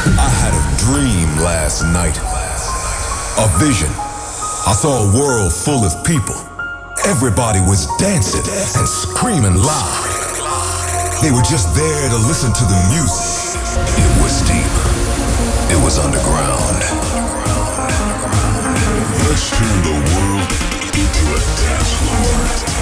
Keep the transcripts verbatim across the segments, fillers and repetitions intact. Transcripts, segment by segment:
I had a dream last night. A vision. I saw a world full of people. Everybody was dancing and screaming loud. They were just there to listen to the music. It was deep. It was underground. Let's turn the world into a dance floor.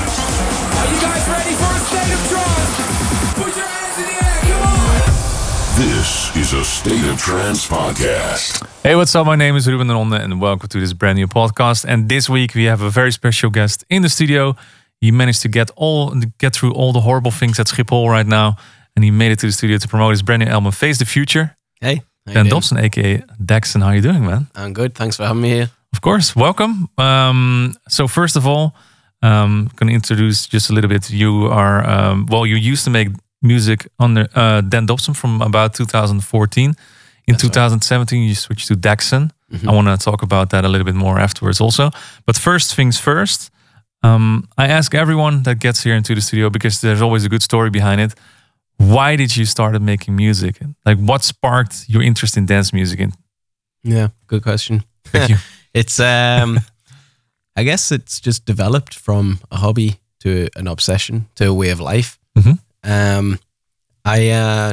Are you guys ready for a state of trance? Put your hands in the air, come on! This is a State of Trance podcast. Hey, what's up? My name is Ruben de Ronde and welcome to this brand new podcast. And this week we have a very special guest in the studio. He managed to get all get through all the horrible things at Schiphol right now. And he made it to the studio to promote his brand new album, Face the Future. Hey. Dan Dobson, aka Daxson. How are you doing, man? I'm good. Thanks for having me here. Of course. Welcome. Um, so first of all, um, I'm going to introduce just a little bit. You are, um, well, you used to make music under uh, Dan Dobson from about two thousand fourteen. In That's twenty seventeen, right. You switched to Daxson. Mm-hmm. I want to talk about that a little bit more afterwards also. But first things first, um, I ask everyone that gets here into the studio, because there's always a good story behind it. Why did you start making music? Like, what sparked your interest in dance music? In? Yeah, good question. Thank you. It's, um, I guess it's just developed from a hobby to an obsession to a way of life. Mm-hmm. Um, I uh,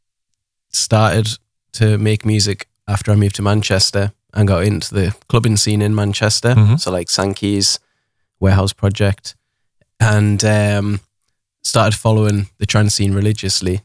started to make music after I moved to Manchester and got into the clubbing scene in Manchester. Mm-hmm. So like Sankey's, Warehouse Project, and um, started following the trance scene religiously,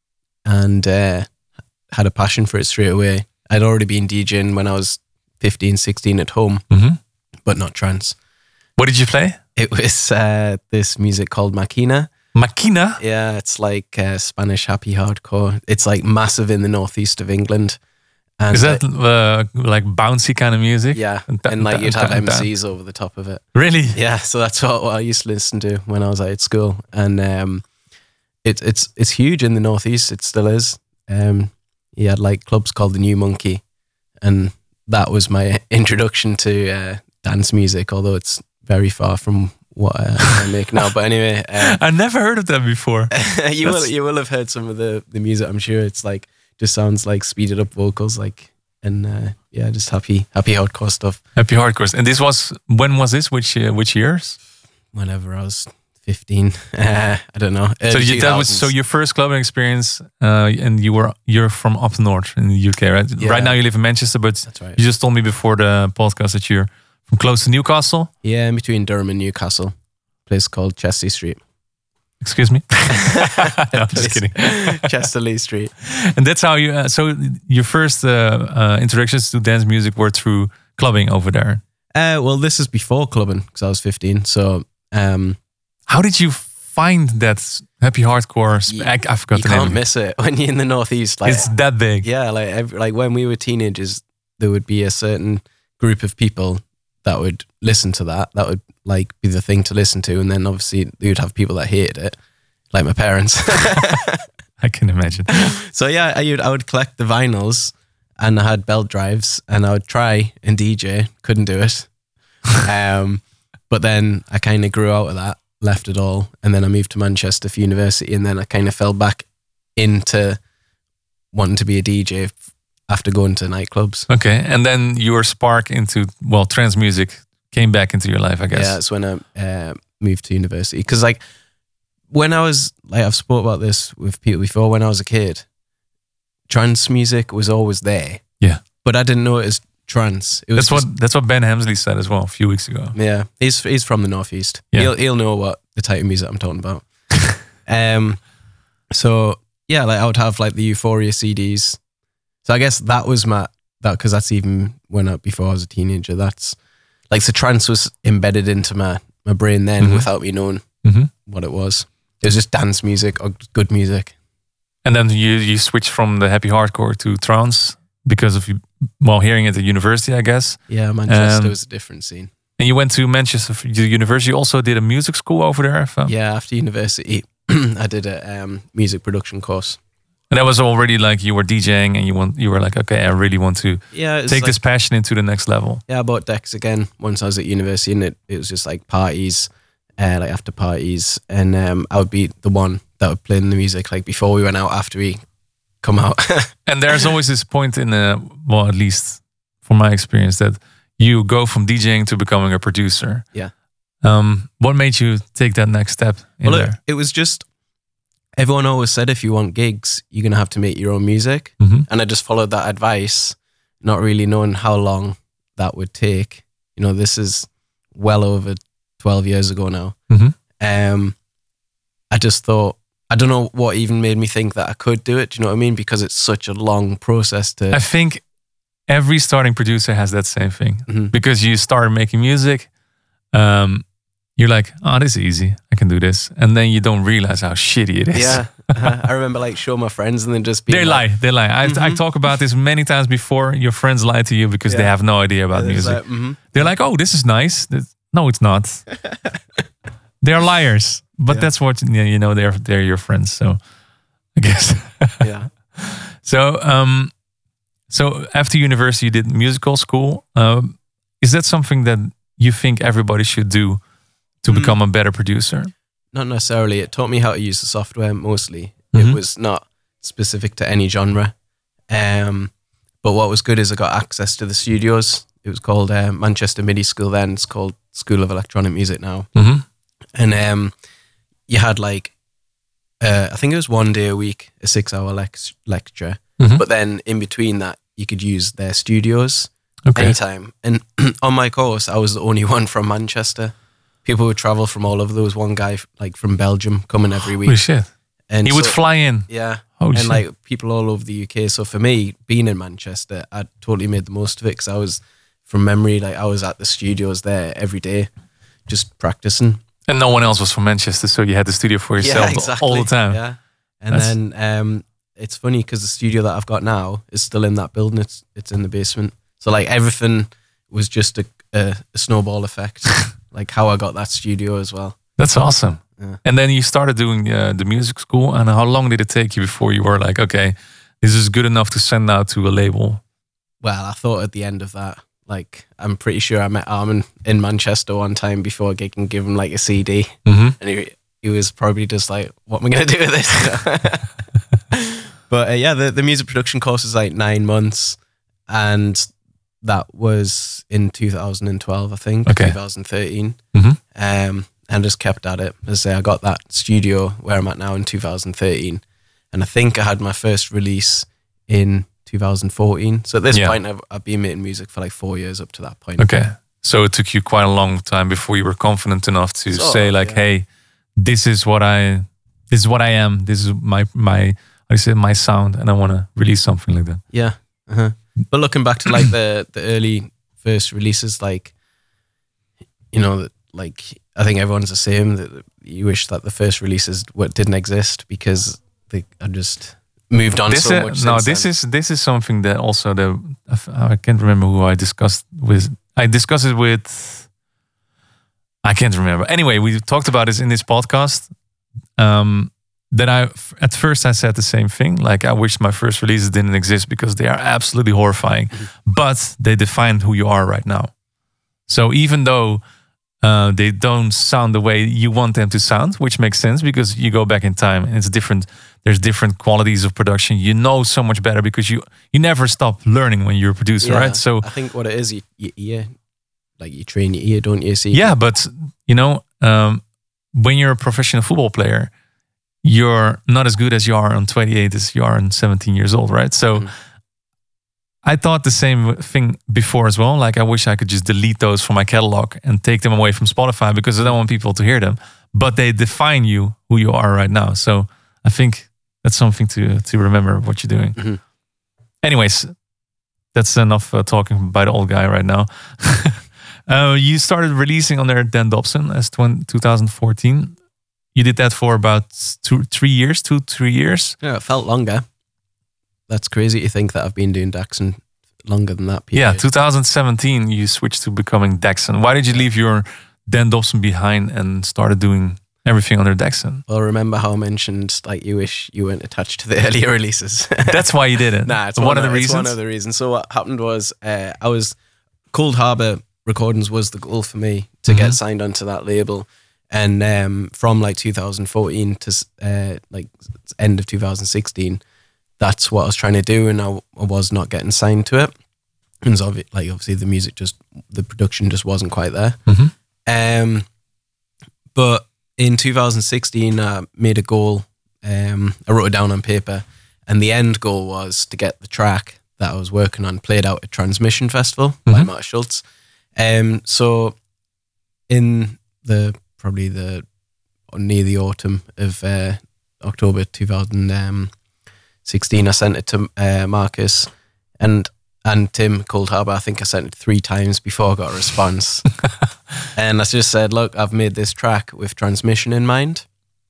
and uh, had a passion for it straight away. I'd already been DJing when I was fifteen, sixteen at home, mm-hmm. but not trance. What did you play? It was uh, this music called Machina. Machina? Yeah, it's like uh, Spanish happy hardcore. It's like massive in the northeast of England. And is that uh, like bouncy kind of music? Yeah, and like you'd have M Cs over the top of it. Really? Yeah, so that's what, what I used to listen to when I was at school, and um, it, it's it's huge in the northeast. It still is. Um, he had like clubs called the New Monkey, and that was my introduction to uh, dance music. Although it's very far from what uh, I make now. But anyway, um, I never heard of that before. you will you will have heard some of the the music. I'm sure it's like. Just sounds like speeded up vocals, like, and uh, yeah, just happy, happy hardcore stuff. Happy hardcore. And this was, when was this? Which uh, which years? Whenever I was fifteen, uh, I don't know. So you, that was so your first clubbing experience, uh, and you were you're from up north in the U K, right? Yeah. Right now you live in Manchester, but That's right. You just told me before the podcast that you're from close to Newcastle. Yeah, in between Durham and Newcastle, a place called Chester Street. Excuse me. No, I'm just kidding. Chester-le Street. And that's how you. Uh, so your first uh, uh, introductions to dance music were through clubbing over there. Uh, well, this is before clubbing because I was fifteen. So, um, how did you find that happy hardcore? Sp- I, I forgot you the name. can't of it. miss it when you're in the northeast. Like, it's that big. Yeah, like every, like when we were teenagers, there would be a certain group of people that would listen to that. That would like be the thing to listen to, and then obviously you'd have people that hated it, like my parents. I can imagine. So yeah, I would I would collect the vinyls, and I had belt drives, and I would try and D J. Couldn't do it. um, but then I kind of grew out of that, left it all, and then I moved to Manchester for university, and then I kind of fell back into wanting to be a D J after going to nightclubs. Okay, and then your spark into, well, trance music came back into your life, I guess. Yeah, that's when I uh, moved to university. Because like when I was, like I've spoke about this with people before, when I was a kid, trance music was always there. Yeah. But I didn't know it as trance. It was that's just, what that's what Ben Hemsley said as well a few weeks ago. Yeah, he's he's from the northeast. Yeah. He'll he'll know what the type of music I'm talking about. um, so yeah, like I would have like the Euphoria C Ds. So I guess that was my that because that's even when I, before I was a teenager. That's like the trance was embedded into my my brain then mm-hmm. without me knowing mm-hmm. what it was. It was just dance music or good music. And then you you switched from the happy hardcore to trance because of you, well, hearing it at university, I guess. Yeah, Manchester um, was a different scene. And you went to Manchester for the university. You also did a music school over there. If, um, Yeah, after university, I did a um, music production course. And that was already like you were DJing, and you want you were like, okay, I really want to Yeah, it's take like, this passion into the next level. Yeah, I bought decks again once I was at university, and it, it was just like parties, uh, like after parties, and um, I would be the one that would play the music like before we went out, after we come out. And there's always this point in the, well, at least from my experience, that you go from DJing to becoming a producer. Yeah. Um, what made you take that next step in Well, it, there? it was just, everyone always said if you want gigs, you're going to have to make your own music. Mhm. And I just followed that advice, not really knowing how long that would take. You know, this is well over twelve years ago now. Mhm. Um, I just thought, I don't know what even made me think that I could do it. Do you know what I mean? Because it's such a long process to... I think every starting producer has that same thing. Mhm. Because you start making music, um, you're like, oh, this is easy. I can do this. And then you don't realize how shitty it is. Yeah. uh, I remember like showing my friends and then just being They like, lie. They lie. I, I talk about this many times before. Your friends lie to you because they Yeah. have no idea about it's music. like, mhm. They're like, oh, this is nice. This- No, it's not. They're liars. But Yeah. that's what, yeah, you know, they're they're your friends. So I guess. Yeah. So um, so after university, you did musical school. Um, is that something that you think everybody should do to Mm. become a better producer? Not necessarily. It taught me how to use the software mostly. Mhm. It was not specific to any genre. Um, but what was good is I got access to the studios. It was called uh, Manchester MIDI School then. It's called School of Electronic Music now. Mm-hmm. And um, you had like, uh, I think it was one day a week, a six hour lex- lecture. Mhm. But then in between that, you could use their studios Okay. anytime. And on my course, I was the only one from Manchester. People would travel from all over. There was one guy like from Belgium coming every week. Holy shit. And He would so- fly in. Yeah. Holy and shit. like people all over the U K. So for me, being in Manchester, I totally made the most of it because I was, from memory, like I was at the studios there every day, just practicing. And no one else was from Manchester, so you had the studio for yourself all the time. Yeah. And That's- then um, it's funny because the studio that I've got now is still in that building. It's it's in the basement. So like everything was just a, a, a snowball effect. Like how I got that studio as well. That's awesome. Yeah. And then you started doing uh, the music school. And how long did it take you before you were like, okay, this is good enough to send out to a label? Well, I thought at the end of that, like I'm pretty sure I met Armin in Manchester one time before a gig and give him like a C D. Mm-hmm. And he, he was probably just like, what am I going to do with this? But uh, yeah, the, the music production course is like nine months. And that was in two thousand twelve, I think, Okay. twenty thirteen. Mhm. Um, and just kept at it. As I say, I got that studio where I'm at now in two thousand thirteen. And I think I had my first release in two thousand fourteen. So at this Yeah. point, I've, I've been making music for like four years up to that point. Okay. So it took you quite a long time before you were confident enough to Sort say of, like, yeah. hey, this is what I, this is what I am. This is my, my, I said my sound, and I want to release something like that. Yeah. Uh-huh. But looking back to like the, the early first releases, like, you know, that like I think everyone's the same. That you wish that the first releases what didn't exist because they are just moved on This, so uh, much. no, since this then. is this is something that also the I can't remember who I discussed with. I discussed it with. I can't remember. Anyway, we talked about this in this podcast. Um, that I at first I said the same thing. Like I wish my first releases didn't exist because they are absolutely horrifying, but they define who you are right now. So even though uh, they don't sound the way you want them to sound, which makes sense because you go back in time and it's different. There's different qualities of production. You know so much better because you you never stop learning when you're a producer, Yeah, right? So I think what it is, you, you ear, like you train your ear, don't you? See, yeah, but you know, um, when you're a professional football player, you're not as good as you are on twenty-eight as you are on seventeen years old, right? So Mhm. I thought the same thing before as well. Like I wish I could just delete those from my catalog and take them away from Spotify because I don't want people to hear them. But they define you, who you are right now. So I think that's something to to remember what you're doing. Mhm. Anyways, that's enough uh, talking by the old guy right now. uh, you started releasing under Dan Dobson as twenty fourteen. You did that for about two, three years, two, three years. Yeah, it felt longer. That's crazy to think that I've been doing Daxon longer than that. Yeah, period. twenty seventeen, you switched to becoming Daxon. Why did you leave your Dan Dobson behind and started doing everything under Daxon? Well, remember how I mentioned like you wish you weren't attached to the earlier releases. That's why you did it. Nah, it's one, one, of the it's reasons. one of the reasons. So what happened was uh, I was Cold Harbor Recordings was the goal for me to Mhm. get signed onto that label, and um, from like two thousand fourteen to uh, like end of two thousand sixteen, that's what I was trying to do, and I, I was not getting signed to it. And so, obvi- like obviously, the music just the production just wasn't quite there. Mhm. Um, but in two thousand sixteen, I made a goal. Um, I wrote it down on paper, and the end goal was to get the track that I was working on played out at Transmission Festival by Mhm. Marta Schultz. Um, so in the probably the near the autumn of uh, October two thousand sixteen, I sent it to uh, Marcus and and Tim Cold Harbour. I think I sent it three times before I got a response. And I just said, look, I've made this track with Transmission in mind.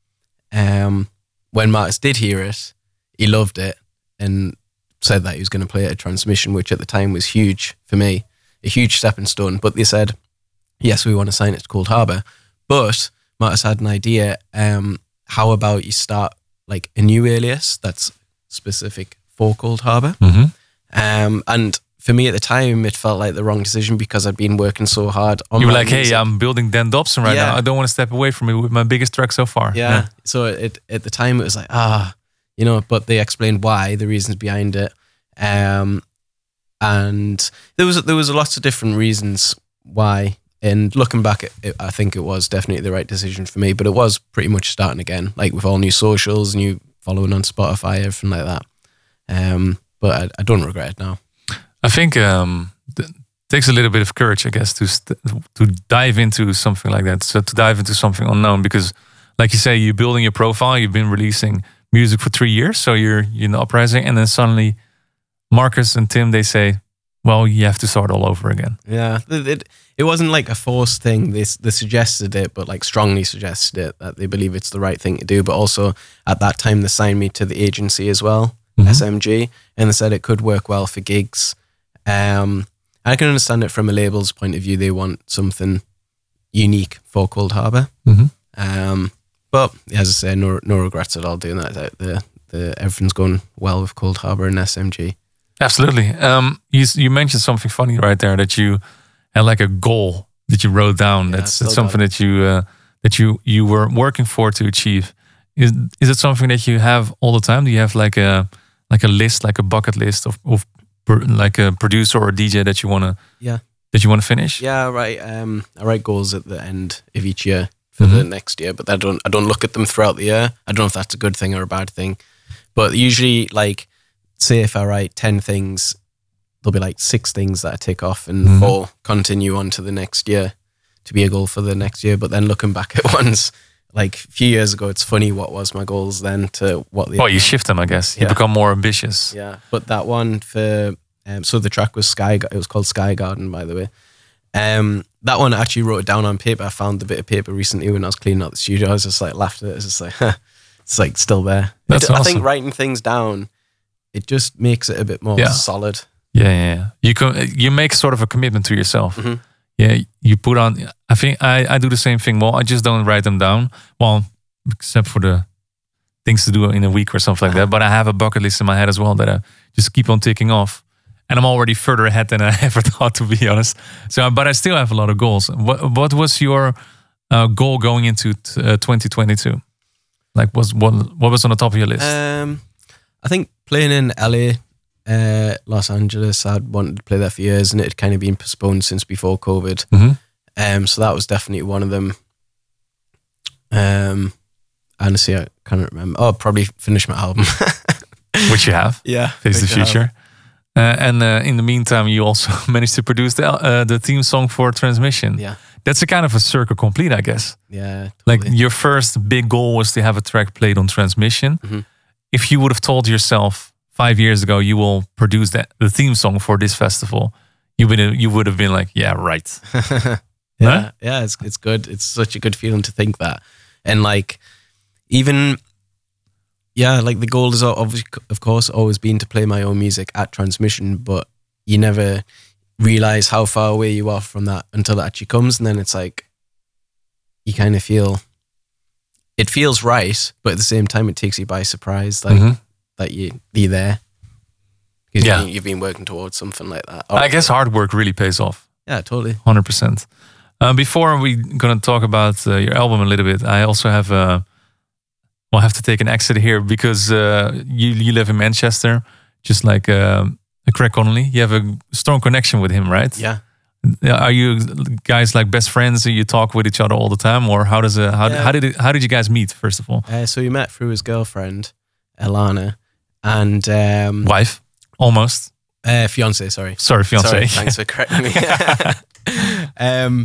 Um, when Marcus did hear it, he loved it and said that he was going to play it at Transmission, which at the time was huge for me, a huge stepping stone. But they said, yes, we want to sign it to Cold Harbour. But Marcus had an idea. Um, how about you start like a new alias that's specific for Cold Harbour? Mhm. Um, and for me at the time, it felt like the wrong decision because I'd been working so hard on You were my like, hey, music. I'm building Dan Dobson right Yeah. now. I don't want to step away from it with my biggest track so far. Yeah. So it at the time it was like, ah, you know, but they explained why, the reasons behind it. Um, and there was there was lots of different reasons why. And looking back, it, it, I think it was definitely the right decision for me. But it was pretty much starting again, like with all new socials, new following on Spotify, everything like that. Um, but I, I don't regret it now. I think um, it takes a little bit of courage, I guess, to st- to dive into something like that. So to dive into something unknown, because, like you say, you're building your profile. You've been releasing music for three years, so you're you're in the uprising, and then suddenly, Marcus and Tim, they say, "Well, you have to start all over again." Yeah, it, it, it wasn't like a forced thing. They, they suggested it, but like strongly suggested it, that they believe it's the right thing to do. But also at that time, they signed me to the agency as well, Mhm. S M G, and they said it could work well for gigs. Um, I can understand it from a label's point of view. They want something unique for Cold Harbour. Mhm. Um, but as I say, no no regrets at all doing that. The, the, the, everything's going well with Cold Harbour and S M G. Absolutely. Um, you you mentioned something funny right there, that you had like a goal that you wrote down. Yeah, that's still that's something got that you uh, that you you were working for to achieve. Is is it something that you have all the time? Do you have like a like a list, like a bucket list of of per, like a producer or a D J that you wanna Yeah. that you wanna finish? Yeah, I write. Um, I write goals at the end of each year for the next year, but I don't. I don't look at them throughout the year. I don't know if that's a good thing or a bad thing, but usually, like, say if I write ten things, there'll be like six things that I tick off, and Mhm. four continue on to the next year to be a goal for the next year. But then looking back at ones like a few years ago, it's funny what was my goals then to what they. Well, are you now. shift them, I guess. You Yeah. become more ambitious. Yeah, but that one for um, so the track was Sky. It was called Sky Garden, by the way. Um, that one I actually wrote it down on paper. I found the bit of paper recently when I was cleaning out the studio. I was just like laughed at it. It's just like huh, it's like still there. That's It- I think awesome. writing things down, it just makes it a bit more Yeah. solid. Yeah, yeah, yeah. You can you make sort of a commitment to yourself. Mhm. Yeah, you put on. I think I, I do the same thing. Well, I just don't write them down. Well, except for the things to do in a week or something like that. But I have a bucket list in my head as well that I just keep on ticking off. And I'm already further ahead than I ever thought, to be honest. So, but I still have a lot of goals. What What was your uh, goal going into t- uh, twenty twenty-two? Like, was what what was on the top of your list? Um, I think playing in L A, uh, Los Angeles, I'd wanted to play there for years, and it had kind of been postponed since before COVID. Mhm. Um, so that was definitely one of them. Um, honestly, I can't remember. Oh, probably finish my album. Which you have. Yeah, Face the which I have. Future. Uh, and uh, in the meantime, you also managed to produce the uh, the theme song for Transmission. Yeah, That's a kind of a circle complete, I guess. yeah. Like totally. your first big goal was to have a track played on Transmission. Mhm. If you would have told yourself five years ago you will produce that the theme song for this festival, you would you would have been like, yeah, right. yeah, No? yeah. It's it's good. It's such a good feeling to think that, and like even. Yeah, like the goal is obviously, of course, always been to play my own music at Transmission, but you never realize how far away you are from that until it actually comes, and then it's like you kind of feel it feels right, but at the same time, it takes you by surprise, like Mhm. that you you're there because Yeah. you, you've been working towards something like that. I guess hard work really pays off. yeah, totally. one hundred percent. Uh, before we're going to talk about uh, your album a little bit, I also have a, we'll have to take an exit here because uh, you you live in Manchester, just like um, Craig Connolly. You have a strong connection with him, right? Yeah. Yeah, are you guys like best friends? You talk with each other all the time, or how does it, how Yeah. how did it, how did you guys meet first of all? Uh, so we met through his girlfriend, Elana, and um, Wife, almost. uh, fiance. Sorry, Sorry, fiance. Sorry, thanks for correcting me. um,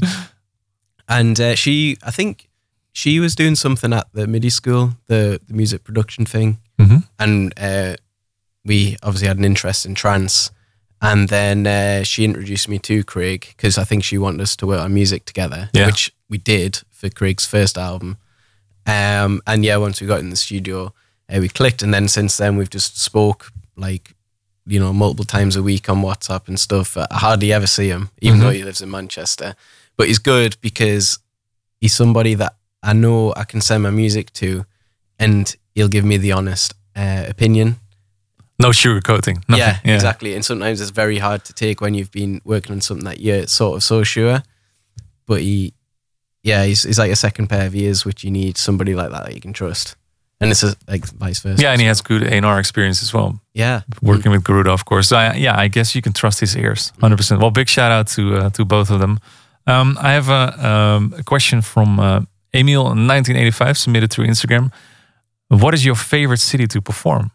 and uh, she, I think, she was doing something at the MIDI school, the the music production thing, Mhm. and uh, we obviously had an interest in trance. And then uh, she introduced me to Craig because I think she wanted us to work on music together, Yeah. which we did for Craig's first album. Um, and yeah, once we got in the studio, uh, we clicked. And then since then, we've just spoke like, you know, multiple times a week on WhatsApp and stuff. I hardly ever see him, even Mhm. though he lives in Manchester. But he's good because he's somebody that I know I can send my music to and he'll give me the honest uh, opinion. No sugarcoating. Nothing. Yeah, exactly. And sometimes it's very hard to take when you've been working on something that you're sort of so sure. But he, yeah, he's, he's like a second pair of ears, which you need somebody like that that you can trust. And it's a, like vice versa. Yeah, and he has good A and R experience as well. Yeah. Working with Garuda, of course. So I, yeah, I guess you can trust his ears, one hundred percent. Well, big shout out to uh, to both of them. Um, I have a, um, a question from uh, Emil in nineteen eighty-five, submitted through Instagram. What is your favorite city to perform?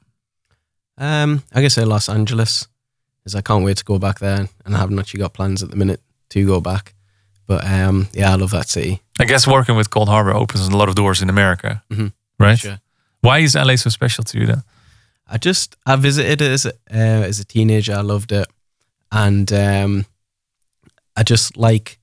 Um, I guess say Los Angeles, because I can't wait to go back there, and I haven't actually got plans at the minute to go back. But um, yeah, I love that city. I guess working with Cold Harbor opens a lot of doors in America, Mhm. right? Sure. Why is L A so special to you then? I just I visited it as a, uh, as a teenager. I loved it, and um, I just like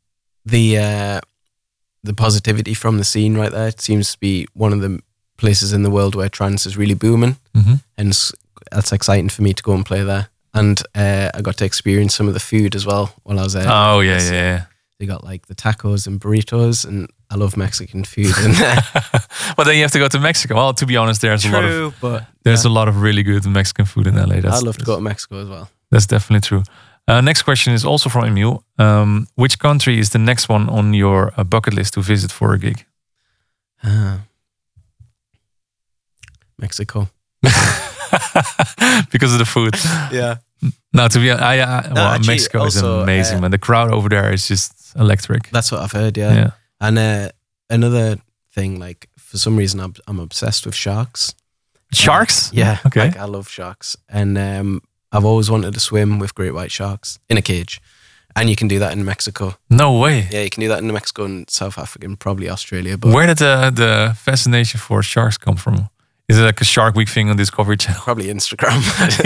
the uh, the positivity from the scene right there. It seems to be one of the places in the world where trance is really booming, Mhm. and s- that's exciting for me to go and play there. And uh, I got to experience some of the food as well while I was there. Oh yeah, yeah, yeah. They got like the tacos and burritos, and I love Mexican food. And Well, then you have to go to Mexico. Well, to be honest, there's a lot of true, but there's a lot of really good Mexican food in L A. That's, I'd love to go to Mexico as well. That's definitely true. Uh, next question is also from Emil. Um, which country is the next one on your uh, bucket list to visit for a gig? Ah. Mexico. Because of the food. Yeah. No, to be honest, I, I, well, actually, Mexico is also, amazing, uh, man. The crowd over there is just electric. That's what I've heard, yeah. Yeah. And uh, another thing, like, for some reason, I'm, I'm obsessed with sharks. Sharks? Yeah. Okay. Like, I love sharks. And um, I've always wanted to swim with great white sharks in a cage. And you can do that in Mexico. No way. Yeah, you can do that in Mexico and South Africa and probably Australia. But Where did the, the fascination for sharks come from? Is it like a Shark Week thing on Discovery Channel? probably Instagram.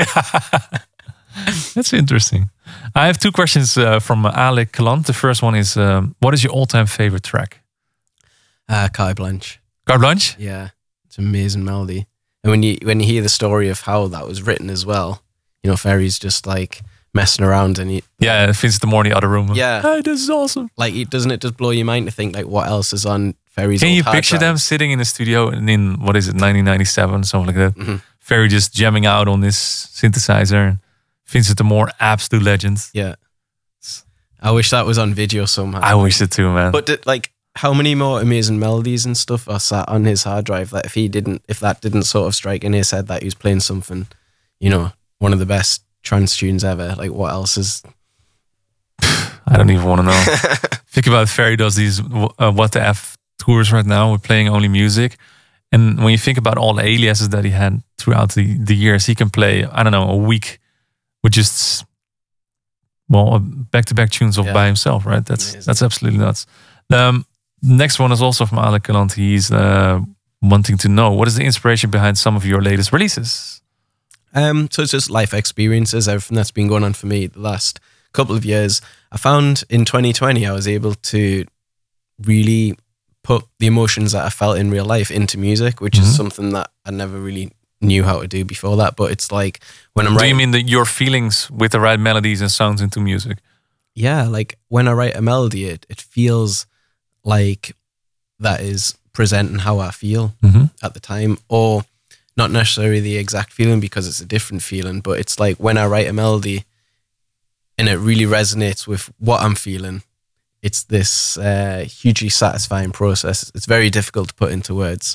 That's interesting. I have two questions uh, from uh, Alec Kalant. The first one is, um, what is your all-time favorite track? uh, Carte Blanche. Carte Blanche? Yeah, it's an amazing melody. And when you when you hear the story of how that was written as well, you know, Ferry's just like messing around and he, Yeah, Vincent de Moor in the other room. Yeah. Hey, this is awesome. like, it, doesn't it just blow your mind to think like what else is on Ferry's Can old you hard picture them drives? sitting in the studio and in, what is it, nineteen ninety-seven, something like that? Mhm. Ferry just jamming out on this synthesizer. And Vincent de Moor, absolute legend. Yeah. I wish that was on video somehow. I wish it too, man. But did, like, how many more amazing melodies and stuff are sat on his hard drive that if he didn't, if that didn't sort of strike in his head that he was playing something, you know, one of the best trance tunes ever, like what else is? I don't even want to know. Think about it, Ferry does these uh, What the F tours right now. We're playing only music. And when you think about all the aliases that he had throughout the, the years, he can play, I don't know, a week with just, well, back-to-back tunes off Yeah. by himself, right? That's Amazing. that's absolutely nuts. The um, next one is also from Alec Galant. He's uh, wanting to know, what is the inspiration behind some of your latest releases? Um, so it's just life experiences, everything that's been going on for me the last couple of years. I found in twenty twenty I was able to really put the emotions that I felt in real life into music, which Mhm. is something that I never really knew how to do before that. But it's like when I'm Do writing, you mean that your feelings with the right melodies and sounds into music? yeah, like when I write a melody, it, it feels like that is presenting how I feel Mm-hmm. at the time, or not necessarily the exact feeling because it's a different feeling, but it's like when I write a melody and it really resonates with what I'm feeling, it's this uh, hugely satisfying process. It's very difficult to put into words,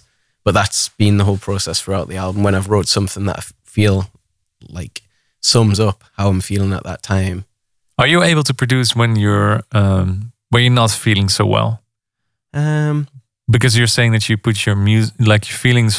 but that's been the whole process throughout the album. When I've wrote something that I feel like sums up how I'm feeling at that time. Are you able to produce when you're um, when you're not feeling so well? Um, Because you're saying that you put your music, like your feelings,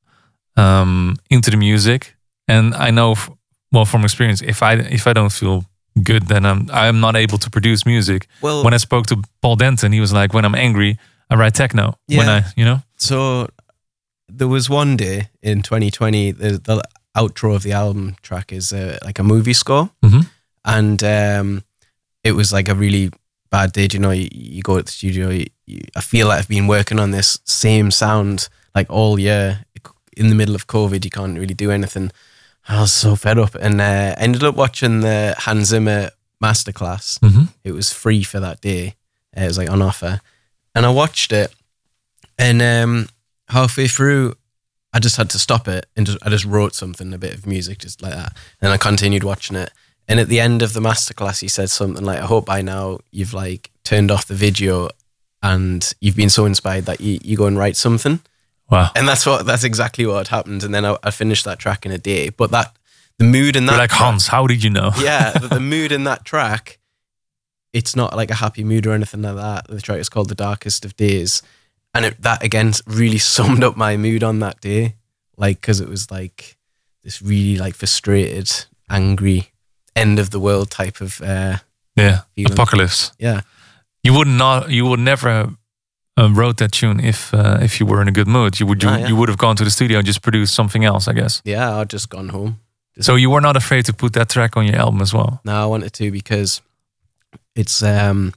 um, into the music, and I know, f- well, from experience, if I if I don't feel good, then I'm I'm not able to produce music. Well- when I spoke to Paul Denton, he was like, when I'm angry, I write techno. When Yeah. I, you know, so there was one day in twenty twenty, the, the outro of the album track is uh, like a movie score. Mhm. And um, it was like a really bad day. You know, you, you go to the studio, you, you, I feel like I've been working on this same sound like all year. In the middle of COVID, you can't really do anything. I was so fed up, and uh, ended up watching the Hans Zimmer masterclass. Mhm. It was free for that day. Uh, it was like on offer, and I watched it. And um, halfway through, I just had to stop it, and just, I just wrote something, a bit of music, just like that. And I continued watching it. And at the end of the masterclass, he said something like, "I hope by now you've like turned off the video, and you've been so inspired that you, you go and write something." wow. And that's what that's exactly what had happened. And then I, I finished that track in a day. But that the mood in that You're like, Hans, how did you know? yeah, the, the mood in that track, it's not like a happy mood or anything like that. The track is called "The Darkest of Days," and it, that again really summed up my mood on that day. Like, because it was like this really like frustrated, angry, end of the world type of uh, Yeah, feeling. apocalypse. yeah. You would not, you would never uh, wrote that tune if uh, if you were in a good mood. You would you, Ah, yeah. you would have gone to the studio and just produced something else, I guess. Yeah, I'd just gone home. Just, So you were not afraid to put that track on your album as well. no, I wanted to because it's um,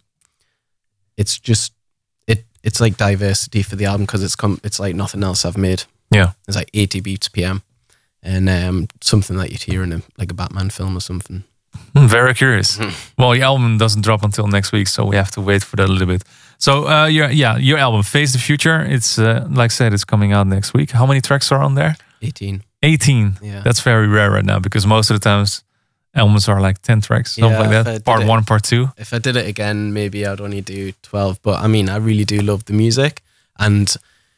it's just it it's like diversity for the album because it's come it's like nothing else I've made. Yeah. It's like eighty beats P M, and um, something that you'd hear in a like a Batman film or something. Hmm, very curious. Well, your album doesn't drop until next week, so we have to wait for that a little bit. So, uh, your yeah, your album Face the Future. It's uh, like I said, it's coming out next week. How many tracks are on there? Eighteen. eighteen. Yeah. That's very rare right now because most of the times albums are like ten tracks, something Yeah, like if I that. did Part it- one, part two. If I did it again, maybe I'd only do twelve. But I mean, I really do love the music, and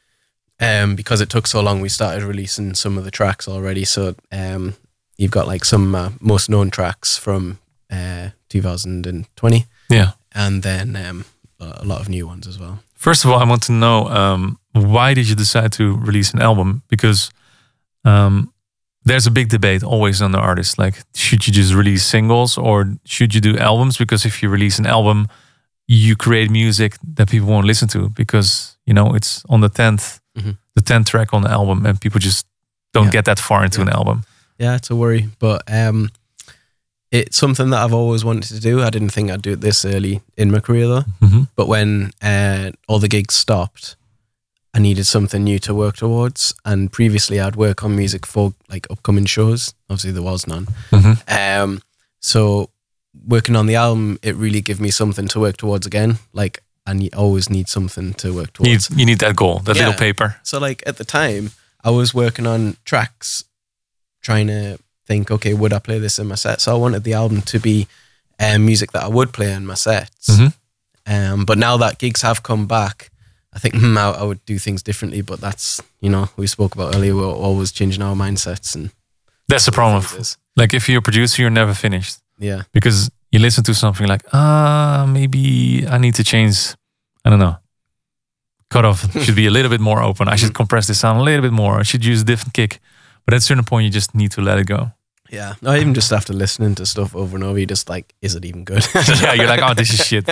um, because it took so long, we started releasing some of the tracks already. So um, you've got like some uh, most known tracks from uh, two thousand twenty, Yeah. and then um, a lot of new ones as well. First of all, I want to know um, why did you decide to release an album? Because um, there's a big debate always on the artists. Like, should you just release singles or should you do albums? Because if you release an album, you create music that people won't listen to because you know it's on the tenth, Mhm. the tenth track on the album, and people just don't Yeah. get that far into Yeah. an album. Yeah, it's a worry, but um, it's something that I've always wanted to do. I didn't think I'd do it this early in my career though. Mm-hmm. But when uh, all the gigs stopped, I needed something new to work towards. And previously, I'd work on music for like upcoming shows. Obviously, there was none. Mm-hmm. Um, so working on the album, it really gave me something to work towards again. Like I need, always need something to work You need, towards. you need that goal, that Yeah. little paper. So like at the time, I was working on tracks, trying to think, okay, would I play this in my set? So I wanted the album to be um, music that I would play in my sets. Mhm. Um, but now that gigs have come back, I think hmm, I, I would do things differently. But that's, you know, we spoke about earlier, we're always changing our mindsets. And That's the problem. things is- Like if you're a producer, you're never finished. yeah, Because you listen to something like, ah, maybe I need to change, I don't know. Cutoff should be a little bit more open. I should compress this sound a little bit more. I should use a different kick. But at a certain point, you just need to let it go. yeah. No, even just after listening to stuff over and over, you just like, is it even good? Yeah, you're like, oh, this is shit.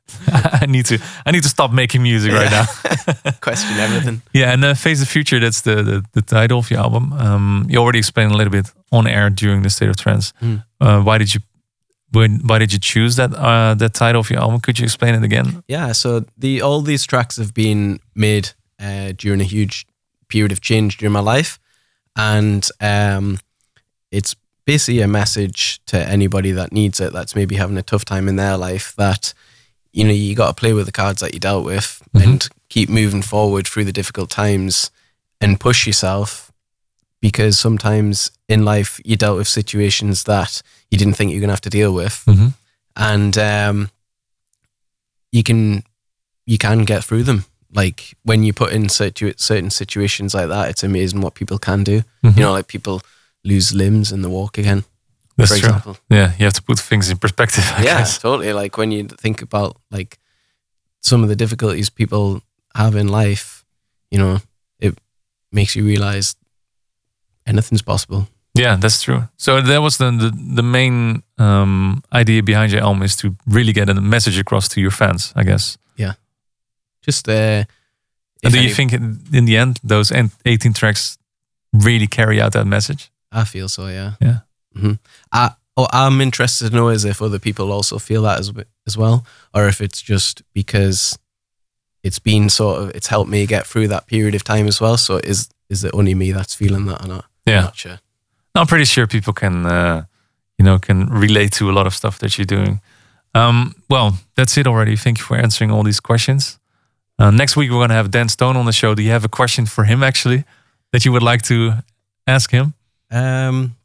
I need to, I need to stop making music right now. Question everything. Yeah, and uh, Face the Future, that's the, the the title of your album. Um, you already explained a little bit on air during the State of Trance. Mm. Uh, why did you, when, why did you choose that uh, that title of your album? Could you explain it again? Yeah, so the all these tracks have been made uh, during a huge period of change during my life, and um, it's basically a message to anybody that needs it, that's maybe having a tough time in their life, that you know you got to play with the cards that you dealt with Mhm. and keep moving forward through the difficult times and push yourself, because sometimes in life you dealt with situations that you didn't think you're gonna have to deal with, Mm-hmm. and um, you can you can get through them. like when you put in situ- certain situations like that, it's amazing what people can do. Mm-hmm. You know, like people lose limbs and they walk again. That's for true. example. Yeah, you have to put things in perspective, I Yeah, guess. totally. Like when you think about like some of the difficulties people have in life, you know, it makes you realize anything's possible. Yeah, that's true. So that was the the, the main um, idea behind your album, is to really get a message across to your fans, I guess. Just uh, And do you any- think in, in the end those eighteen tracks really carry out that message? I feel so, yeah. Yeah. hmm I, oh, I'm interested to know is if other people also feel that as as well, or if it's just because it's been sort of it's helped me get through that period of time as well. So is is it only me that's feeling that or not? Yeah. I'm not sure. No, I'm pretty sure people can, uh, you know, can relate to a lot of stuff that you're doing. Um, well, that's it already. Thank you for answering all these questions. Uh, next week we're gonna have Dan Stone on the show. Do you have a question for him actually that you would like to ask him? Um,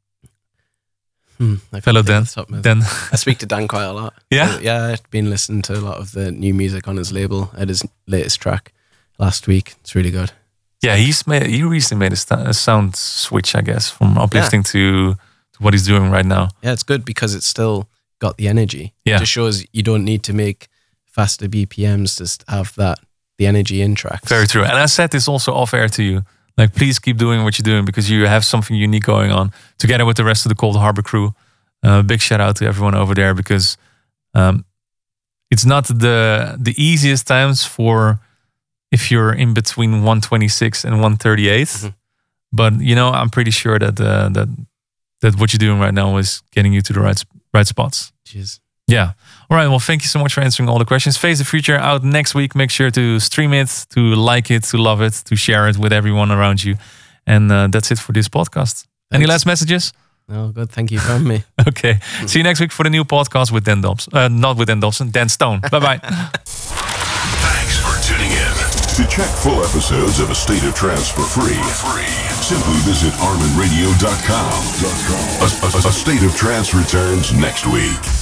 hmm, I can't Fellow think Dan. off the top of my- Dan. I speak to Dan quite a lot. Yeah? So, yeah, I've been listening to a lot of the new music on his label at his latest track last week. It's really good. Yeah, he's made. He recently made a, st- a sound switch, I guess, from uplifting to, to what he's doing right now. Yeah, it's good because it's still got the energy. Yeah. It just shows you don't need to make faster B P Ms to st- have that, the energy in tracks. Very true. And I said this also off air to you. Like, please keep doing what you're doing because you have something unique going on together with the rest of the Cold Harbor crew. Uh, big shout out to everyone over there because um, it's not the the easiest times for if you're in between one twenty-six and one thirty-eight. Mm-hmm. But you know, I'm pretty sure that uh, that that what you're doing right now is getting you to the right sp- right spots. Cheers. Yeah. All right. Well, thank you so much for answering all the questions. Face the Future out next week. Make sure to stream it, to like it, to love it, to share it with everyone around you. And uh, that's it for this podcast. Any Thanks. last messages? Oh, good. Thank you for having me. Okay. See you next week for the new podcast with Dan Dobson. Uh, not with Dan Dobson, Dan Stone. Bye bye. Thanks for tuning in. To check full episodes of A State of Trance for free, Free. simply visit armin radio dot com. A, a, a State of Trance returns next week.